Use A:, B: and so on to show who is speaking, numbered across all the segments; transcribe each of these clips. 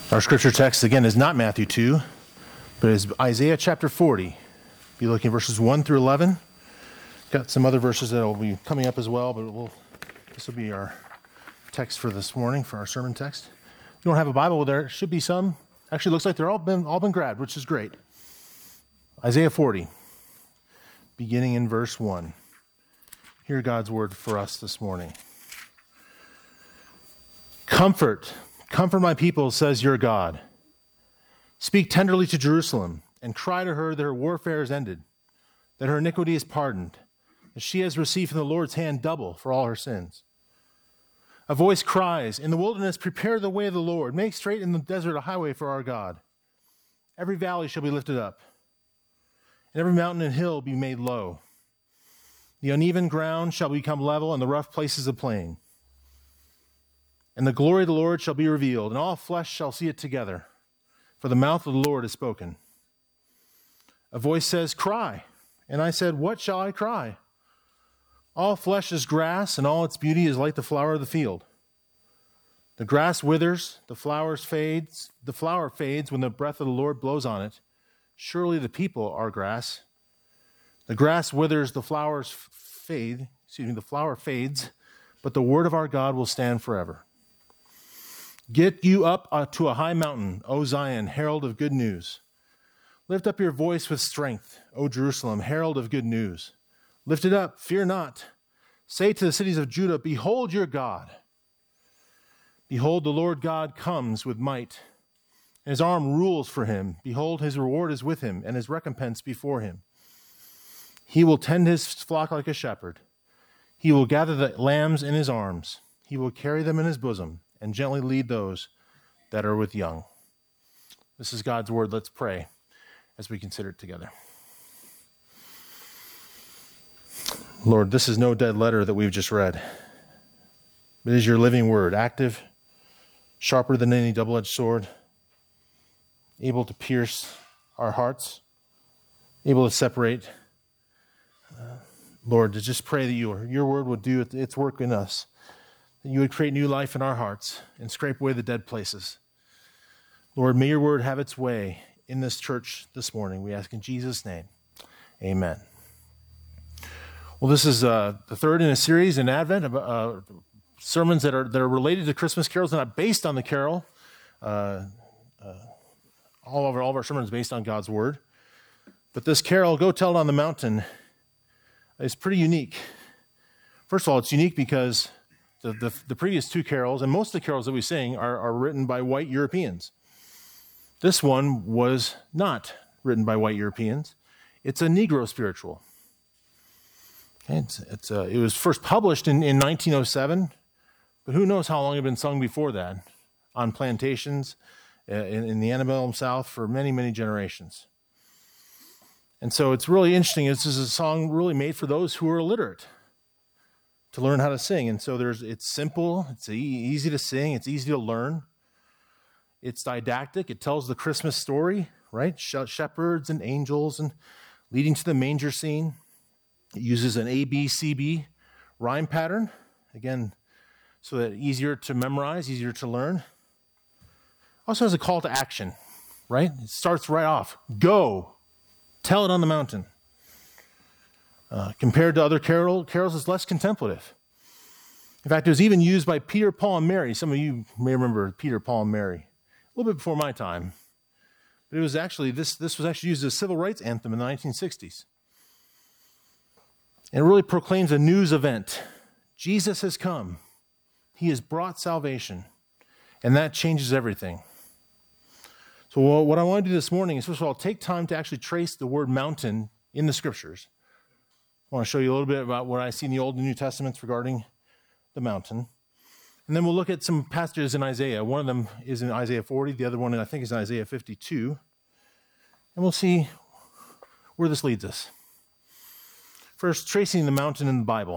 A: Our scripture text, again, is not Matthew 2, but is Isaiah chapter 40. Be looking at verses 1 through 11. Got some other verses that will be coming up as well, but this will be our text for this morning, for our sermon text. If you don't have a Bible, there should be some. Actually, it looks like they're all been grabbed, which is great. Isaiah 40, beginning in verse 1. Hear God's word for us this morning. Comfort my people, says your God. Speak tenderly to Jerusalem and cry to her that her warfare is ended, that her iniquity is pardoned, that she has received from the Lord's hand double for all her sins. A voice cries, in the wilderness, prepare the way of the Lord. Make straight in the desert a highway for our God. Every valley shall be lifted up, and every mountain and hill be made low. The uneven ground shall become level, and the rough places a plain. And the glory of the Lord shall be revealed, and all flesh shall see it together, for the mouth of the Lord has spoken. A voice says, cry. And I said, what shall I cry? All flesh is grass, and all its beauty is like the flower of the field. The grass withers, the flower fades when the breath of the Lord blows on it. Surely the people are grass. The grass withers, the flower fades, but the word of our God will stand forever. Get you up to a high mountain, O Zion, herald of good news. Lift up your voice with strength, O Jerusalem, herald of good news. Lift it up, fear not. Say to the cities of Judah, behold your God. Behold, the Lord God comes with might, and his arm rules for him. Behold, his reward is with him, and his recompense before him. He will tend his flock like a shepherd. He will gather the lambs in his arms. He will carry them in his bosom, and gently lead those that are with young. This is God's word. Let's pray as we consider it together. Lord, this is no dead letter that we've just read. It is your living word, active, sharper than any double-edged sword, able to pierce our hearts, able to separate. Lord, to just pray that your word would do its work in us, that you would create new life in our hearts and scrape away the dead places. Lord, may your word have its way in this church this morning. We ask in Jesus' name, amen. Well, this is the third in a series in Advent of sermons that are related to Christmas carols. They're not based on the carol. All of our sermons based on God's word. But this carol, Go Tell It on the Mountain, is pretty unique. First of all, it's unique because the previous two carols, and most of the carols that we sing, are written by white Europeans. This one was not written by white Europeans. It's a Negro spiritual. Okay, it was first published in 1907, but who knows how long it had been sung before that on plantations in the antebellum South for many, many generations. And so it's really interesting. This is a song really made for those who are illiterate, to learn how to sing. And so it's simple, it's easy to sing, it's easy to learn. It's didactic, it tells the Christmas story, right? Shepherds and angels and leading to the manger scene. It uses an ABCB rhyme pattern, again, so that easier to memorize, easier to learn. Also has a call to action, right? It starts right off. Go, tell it on the mountain. Compared to other carols, it's less contemplative. In fact, it was even used by Peter, Paul, and Mary. Some of you may remember Peter, Paul, and Mary. A little bit before my time. But it was actually, this was actually used as a civil rights anthem in the 1960s. And it really proclaims a news event. Jesus has come. He has brought salvation. And that changes everything. So what I want to do this morning is, first of all, take time to actually trace the word mountain in the scriptures. I want to show you a little bit about what I see in the Old and New Testaments regarding the mountain. And then we'll look at some passages in Isaiah. One of them is in Isaiah 40. The other one, I think, is in Isaiah 52. And we'll see where this leads us. First, tracing the mountain in the Bible.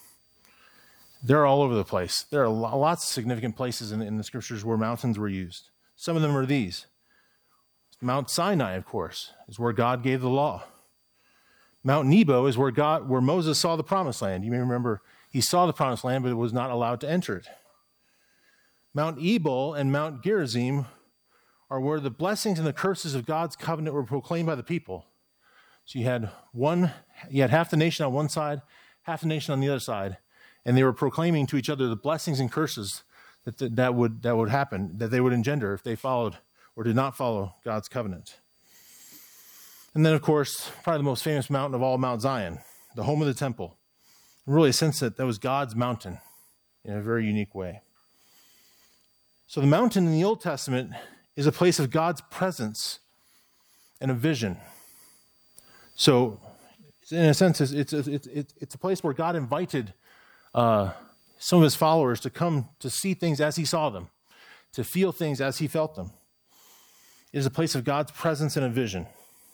A: They're all over the place. There are lots of significant places in the scriptures where mountains were used. Some of them are these. Mount Sinai, of course, is where God gave the law. Mount Nebo is where Moses saw the promised land. You may remember he saw the promised land, but was not allowed to enter it. Mount Ebal and Mount Gerizim are where the blessings and the curses of God's covenant were proclaimed by the people. So you had half the nation on one side, half the nation on the other side, and they were proclaiming to each other the blessings and curses that would happen, that they would engender if they followed or did not follow God's covenant. And then, of course, probably the most famous mountain of all, Mount Zion, the home of the temple. Really a sense that was God's mountain in a very unique way. So the mountain in the Old Testament is a place of God's presence and a vision. So in a sense, it's a place where God invited some of his followers to come to see things as he saw them, to feel things as he felt them. It is a place of God's presence and a vision.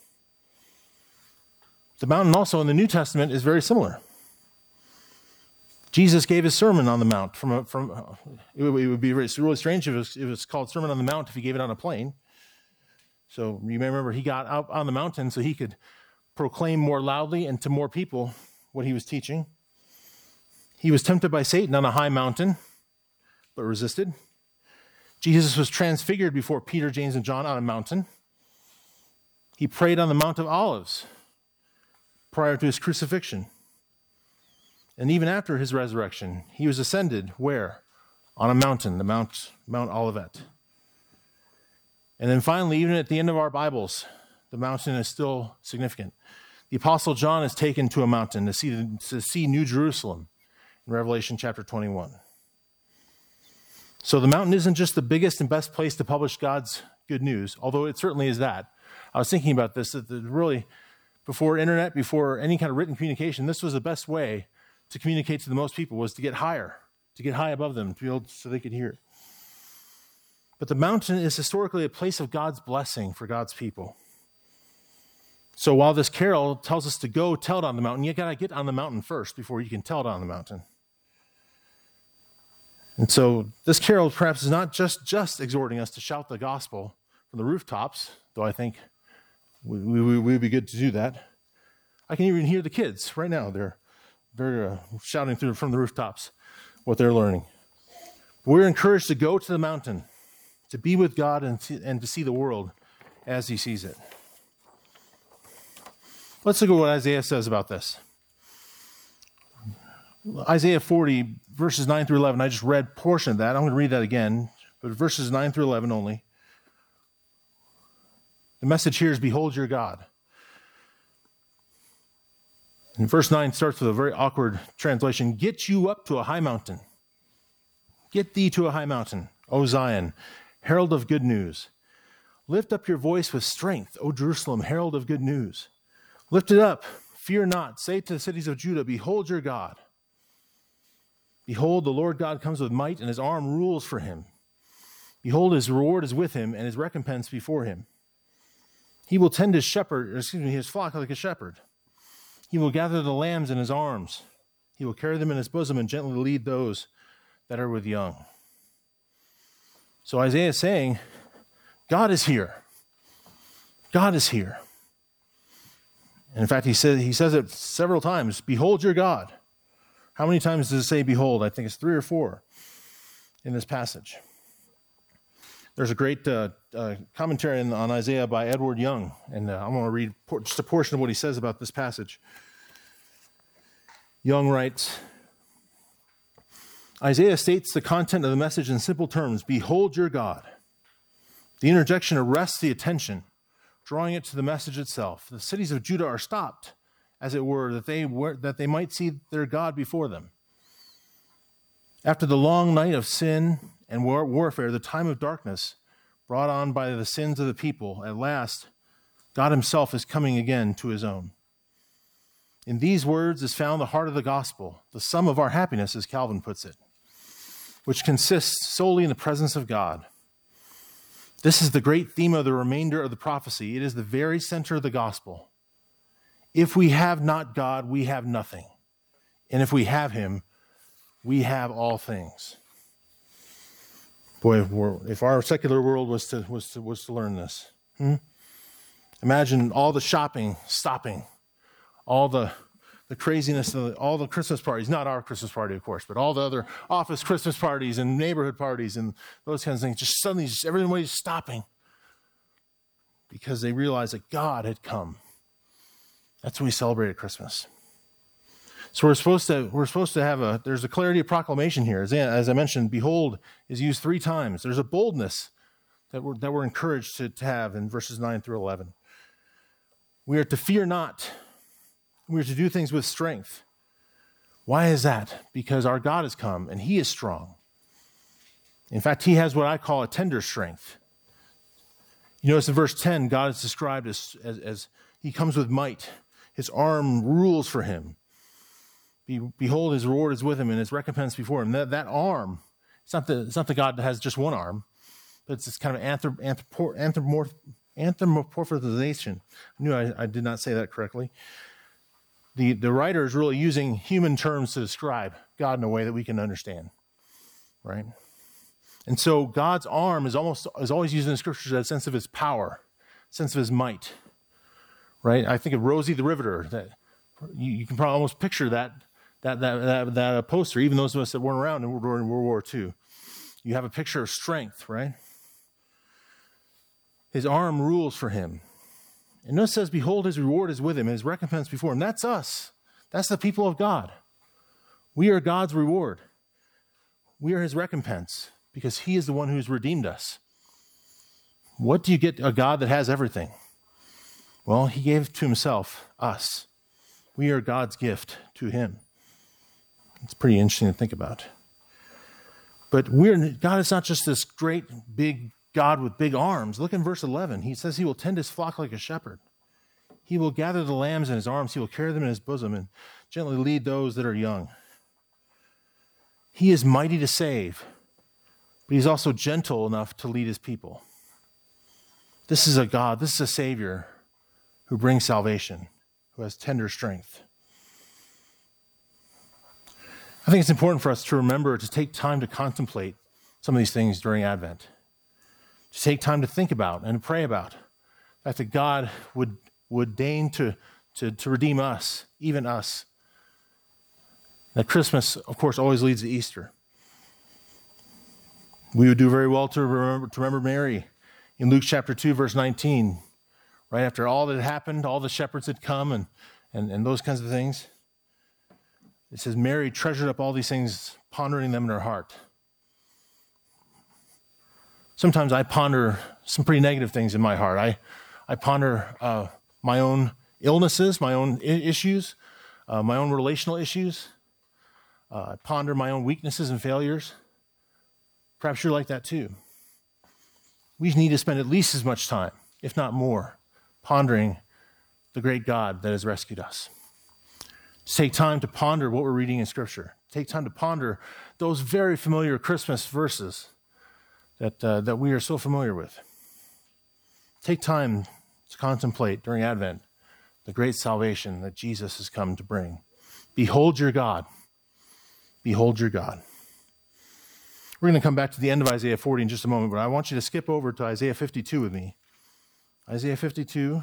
A: The mountain also in the New Testament is very similar. Jesus gave his Sermon on the Mount. It would be really strange if it was called Sermon on the Mount if he gave it on a plane. So you may remember he got out on the mountain so he could proclaim more loudly and to more people what he was teaching. He was tempted by Satan on a high mountain, but resisted. Jesus was transfigured before Peter, James, and John on a mountain. He prayed on the Mount of Olives prior to his crucifixion. And even after his resurrection, he was ascended where? On a mountain, the Mount Olivet. And then finally, even at the end of our Bibles, the mountain is still significant. The Apostle John is taken to a mountain to see New Jerusalem in Revelation chapter 21. So the mountain isn't just the biggest and best place to publish God's good news, although it certainly is that. I was thinking about this, that really, before internet, before any kind of written communication, this was the best way to communicate to the most people, was to get higher, to get high above them, so they could hear. But the mountain is historically a place of God's blessing for God's people. So while this carol tells us to go tell it on the mountain, you got to get on the mountain first before you can tell it on the mountain. And so this carol perhaps is not just exhorting us to shout the gospel from the rooftops, though I think we would be good to do that. I can even hear the kids right now. They're shouting from the rooftops what they're learning. We're encouraged to go to the mountain, to be with God and to see the world as he sees it. Let's look at what Isaiah says about this. Isaiah 40, verses 9 through 11. I just read a portion of that. I'm going to read that again, but verses 9 through 11 only. The message here is, behold your God. And verse 9 starts with a very awkward translation. Get you up to a high mountain. Get thee to a high mountain, O Zion, herald of good news. Lift up your voice with strength, O Jerusalem, herald of good news. Lift it up, fear not. Say to the cities of Judah, behold your God. Behold, the Lord God comes with might, and his arm rules for him. Behold, his reward is with him, and his recompense before him. He will tend his flock like a shepherd. He will gather the lambs in his arms. He will carry them in his bosom and gently lead those that are with young. So Isaiah is saying, God is here. God is here. And in fact, he says it several times, behold your God. How many times does it say behold? I think it's 3 or 4 in this passage. There's a great commentary on Isaiah by Edward Young, and I'm going to read just a portion of what he says about this passage. Young writes, Isaiah states the content of the message in simple terms, behold your God. The interjection arrests the attention, drawing it to the message itself. The cities of Judah are stopped, as it were, that they might see their God before them. After the long night of sin and warfare, the time of darkness brought on by the sins of the people, at last, God himself is coming again to his own. In these words is found the heart of the gospel, the sum of our happiness, as Calvin puts it, which consists solely in the presence of God. This is the great theme of the remainder of the prophecy. It is the very center of the gospel. If we have not God, we have nothing. And if we have him, we have all things. Boy, if our secular world was to learn this. Imagine all the shopping stopping, all the craziness, all the Christmas parties, not our Christmas party, of course, but all the other office Christmas parties and neighborhood parties and those kinds of things. Just suddenly, everybody's stopping because they realized that God had come. That's what we celebrate at Christmas. So we're supposed to have there's a clarity of proclamation here. As I mentioned, behold is used 3 times. There's a boldness that we're encouraged to have in verses 9 through 11. We are to fear not. We are to do things with strength. Why is that? Because our God has come and he is strong. In fact, he has what I call a tender strength. You notice in verse 10, God is described as he comes with might. His arm rules for him. Behold, his reward is with him and his recompense before him. That arm, it's not the God that has just one arm, but it's this kind of anthropomorphization. I knew I did not say that correctly. The writer is really using human terms to describe God in a way that we can understand, right? And so God's arm is always used in the scriptures as a sense of his power, sense of his might, right? I think of Rosie the Riveter. That you can probably almost picture that poster, even those of us that weren't around during World War II. You have a picture of strength, right? His arm rules for him. And notice it says, behold, his reward is with him, his recompense before him. That's us. That's the people of God. We are God's reward. We are his recompense because he is the one who's redeemed us. What do you get a God that has everything? Well, he gave to himself us. We are God's gift to him. It's pretty interesting to think about. But God is not just this great big God with big arms. Look in verse 11. He says he will tend his flock like a shepherd. He will gather the lambs in his arms. He will carry them in his bosom and gently lead those that are young. He is mighty to save, but he's also gentle enough to lead his people. This is a God, this is a Savior who brings salvation, who has tender strength. I think it's important for us to remember to take time to contemplate some of these things during Advent. To take time to think about and pray about that God would deign to redeem us, even us. That Christmas, of course, always leads to Easter. We would do very well to remember Mary in Luke chapter 2, verse 19. Right after all that had happened, all the shepherds had come and those kinds of things. It says, Mary treasured up all these things, pondering them in her heart. Sometimes I ponder some pretty negative things in my heart. I ponder my own illnesses, my own issues, my own relational issues. I ponder my own weaknesses and failures. Perhaps you're like that too. We need to spend at least as much time, if not more, pondering the great God that has rescued us. Take time to ponder what we're reading in Scripture. Take time to ponder those very familiar Christmas verses that we are so familiar with. Take time to contemplate during Advent the great salvation that Jesus has come to bring. Behold your God. Behold your God. We're going to come back to the end of Isaiah 40 in just a moment, but I want you to skip over to Isaiah 52 with me. Isaiah 52,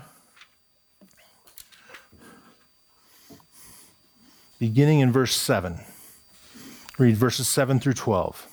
A: beginning in verse 7. Read verses 7 through 12.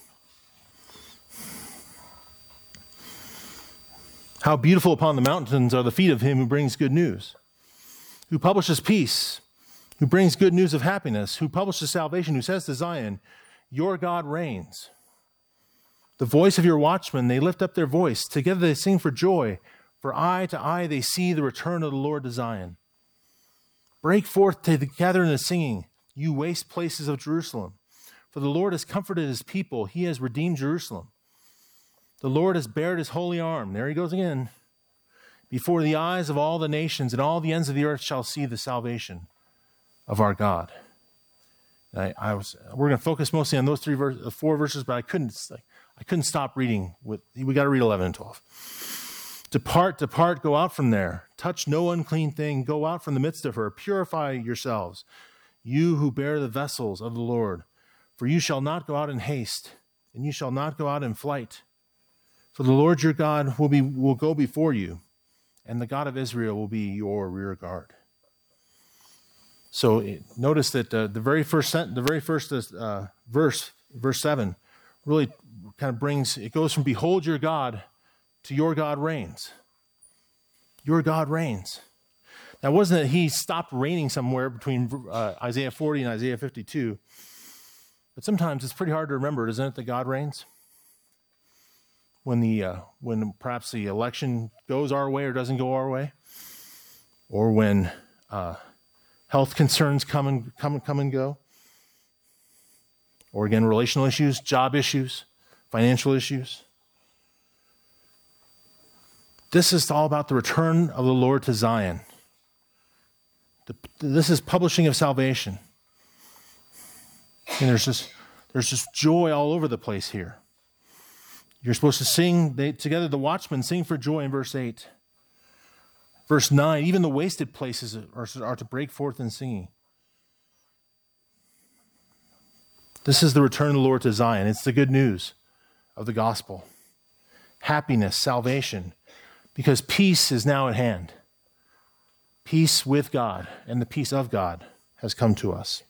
A: How beautiful upon the mountains are the feet of him who brings good news, who publishes peace, who brings good news of happiness, who publishes salvation, who says to Zion, your God reigns. The voice of your watchmen, they lift up their voice. Together they sing for joy. For eye to eye they see the return of the Lord to Zion. Break forth together in the singing, you waste places of Jerusalem. For the Lord has comforted his people. He has redeemed Jerusalem. The Lord has bared his holy arm. There he goes again. Before the eyes of all the nations, and all the ends of the earth shall see the salvation of our God. We're going to focus mostly on those 4 verses, but I couldn't stop reading. We got to read 11 and 12. Depart, go out from there. Touch no unclean thing. Go out from the midst of her. Purify yourselves, you who bear the vessels of the Lord. For you shall not go out in haste, and you shall not go out in flight. For the Lord your God will go before you, and the God of Israel will be your rear guard. So notice that the very first verse, verse 7, really kind of goes from behold your God to your God reigns. your God reigns. Now, it wasn't that he stopped reigning somewhere between Isaiah 40 and Isaiah 52, but sometimes it's pretty hard to remember, isn't it, that God reigns? When perhaps the election goes our way or doesn't go our way, or when health concerns come and go, or again, relational issues, job issues, financial issues. This is all about the return of the Lord to Zion. This is publishing of salvation. And there's just joy all over the place here. You're supposed to sing together, the watchmen sing for joy in verse 8. Verse 9, even the wasted places are to break forth in singing. This is the return of the Lord to Zion. It's the good news of the gospel. Happiness, salvation, because peace is now at hand. Peace with God and the peace of God has come to us.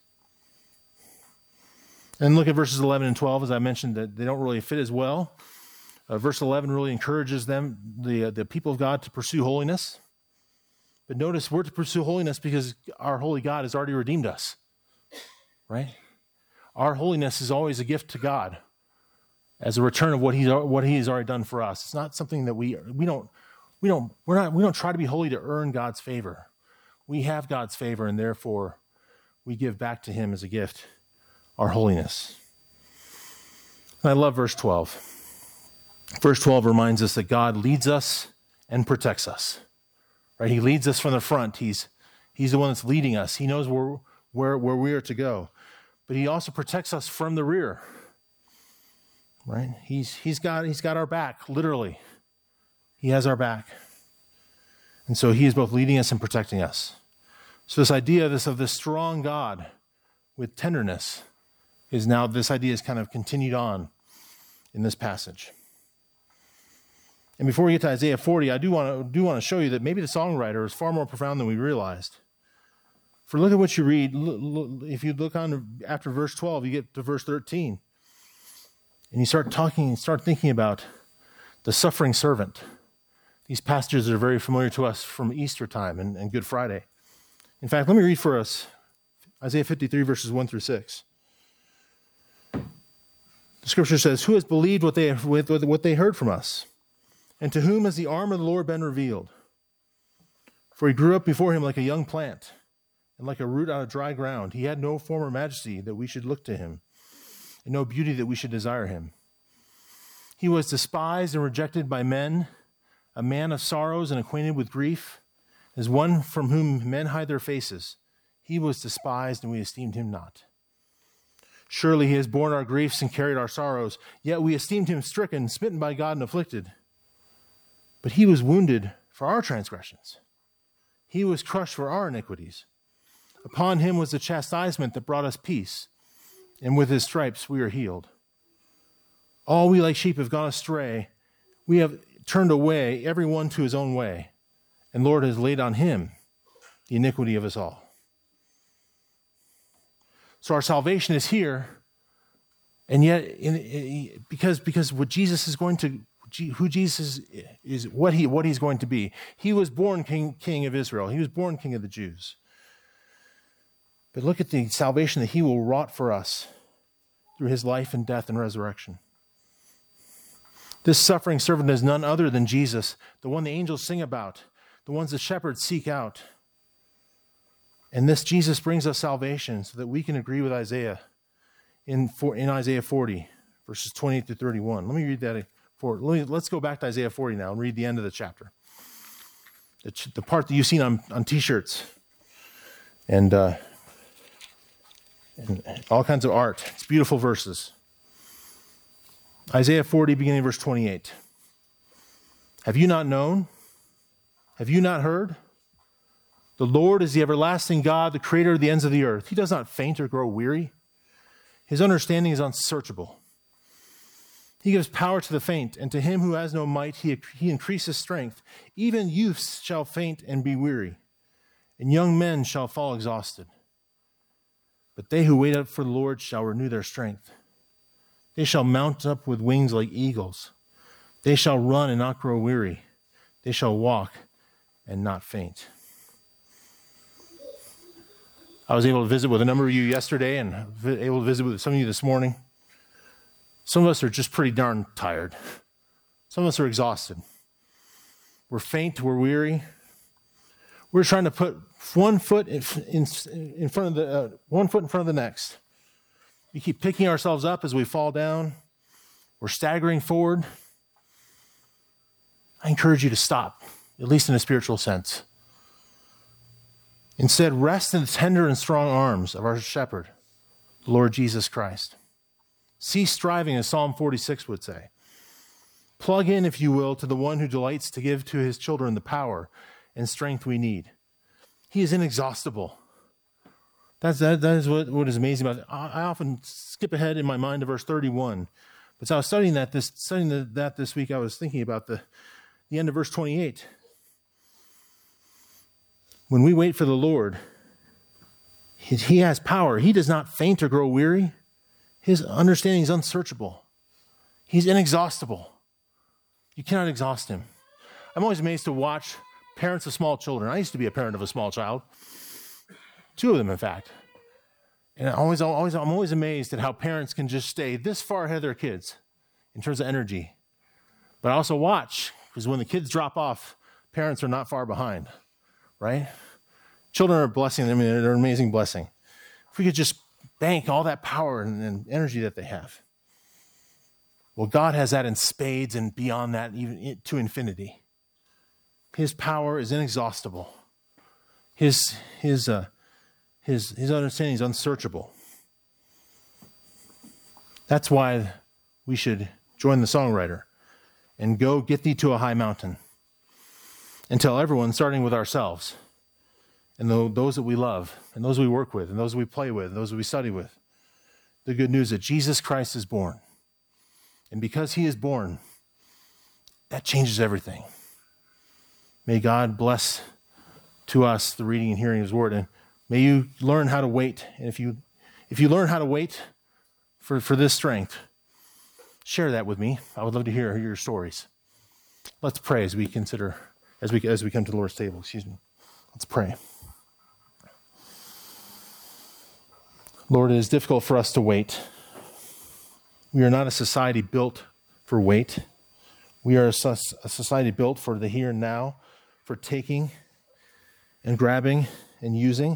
A: And look at verses 11 and 12. As I mentioned, that they don't really fit as well. Verse 11 really encourages them, the people of God, to pursue holiness. But notice we're to pursue holiness because our holy God has already redeemed us, right? Our holiness is always a gift to God as a return of what He has already done for us. It's not something that we don't try to be holy to earn God's favor. We have God's favor, and therefore we give back to Him as a gift our holiness. And I love verse 12. Verse 12 reminds us that God leads us and protects us. Right? He leads us from the front. He's the one that's leading us. He knows where we are to go. But He also protects us from the rear. Right? He's got our back, literally. He has our back. And so He is both leading us and protecting us. So this idea of this strong God with tenderness this idea is kind of continued on in this passage. And before we get to Isaiah 40, I do want to show you that maybe the songwriter is far more profound than we realized. For look at what you read. If you look on after verse 12, you get to verse 13. And you start thinking about the suffering servant. These passages are very familiar to us from Easter time and Good Friday. In fact, let me read for us Isaiah 53, verses 1 through 6. The scripture says, "Who has believed what they heard from us? And to whom has the arm of the Lord been revealed? For He grew up before Him like a young plant, and like a root out of dry ground. He had no form or majesty that we should look to Him, and no beauty that we should desire Him. He was despised and rejected by men, a man of sorrows and acquainted with grief, as one from whom men hide their faces. He was despised, and we esteemed Him not. Surely He has borne our griefs and carried our sorrows, yet we esteemed Him stricken, smitten by God, and afflicted. But He was wounded for our transgressions. He was crushed for our iniquities. Upon Him was the chastisement that brought us peace, and with His stripes we are healed. All we like sheep have gone astray. We have turned away, every one to his own way, and Lord has laid on Him the iniquity of us all." So our salvation is here, and yet because what Jesus is going to, who Jesus is, what He's going to be. He was born king of Israel. He was born King of the Jews. But look at the salvation that He will wrought for us through His life and death and resurrection. This suffering servant is none other than Jesus, the one the angels sing about, the ones the shepherds seek out. And this Jesus brings us salvation so that we can agree with Isaiah in Isaiah 40, verses 28 to 31. Let me read that. Let's go back to Isaiah 40 now and read the end of the chapter. The part that you've seen on T-shirts and all kinds of art. It's beautiful verses. Isaiah 40, beginning verse 28. "Have you not known? Have you not heard? The Lord is the everlasting God, the creator of the ends of the earth. He does not faint or grow weary. His understanding is unsearchable. He gives power to the faint, and to him who has no might, he increases strength. Even youths shall faint and be weary, and young men shall fall exhausted. But they who wait up for the Lord shall renew their strength. They shall mount up with wings like eagles. They shall run and not grow weary. They shall walk and not faint. I was able to visit with a number of you yesterday and able to visit with some of you this morning. Some of us are just pretty darn tired. Some of us are exhausted. We're faint, we're weary. We're trying to put one foot in front of the next. We keep picking ourselves up as we fall down. We're staggering forward. I encourage you to stop, at least in a spiritual sense. Instead, rest in the tender and strong arms of our shepherd, the Lord Jesus Christ. Cease striving, as Psalm 46 would say. Plug in, if you will, to the one who delights to give to his children the power and strength we need. He is inexhaustible. That is what is amazing about it. I often skip ahead in my mind to verse 31. But as I was studying that this week, I was thinking about the end of verse 28. When we wait for the Lord, he has power. He does not faint or grow weary. His understanding is unsearchable. He's inexhaustible. You cannot exhaust him. I'm always amazed to watch parents of small children. I used to be a parent of a small child. 2 of them, in fact. And I'm always amazed at how parents can just stay this far ahead of their kids in terms of energy. But I also watch, because when the kids drop off, parents are not far behind, right? Children are a blessing. I mean, they're an amazing blessing. If we could just bank all that power and energy that they have. Well, God has that in spades and beyond that, even to infinity. His power is inexhaustible. His understanding is unsearchable. That's why we should join the songwriter and go get thee to a high mountain and tell everyone, starting with ourselves, and those that we love, and those we work with, and those we play with, and those we study with, the good news that Jesus Christ is born. And because he is born, that changes everything. May God bless to us the reading and hearing of his word, and may you learn how to wait. And if you learn how to wait for this strength, share that with me. I would love to hear your stories. Let's pray as we come to the Lord's table. Let's pray. Lord, it is difficult for us to wait. We are not a society built for wait. We are a society built for the here and now, for taking and grabbing and using.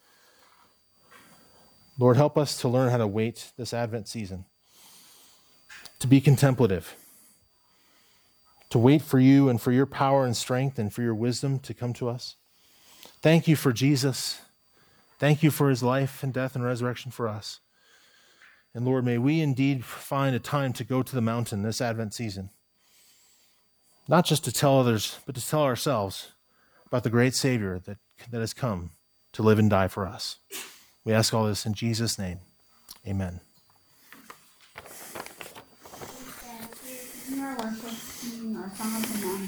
A: Lord, help us to learn how to wait this Advent season, to be contemplative, to wait for you and for your power and strength and for your wisdom to come to us. Thank you for Jesus. Thank you for his life and death and resurrection for us. And Lord, may we indeed find a time to go to the mountain this Advent season, not just to tell others, but to tell ourselves about the great Savior that has come to live and die for us. We ask all this in Jesus' name. Amen.
B: Our worship, our Song of the Mountain.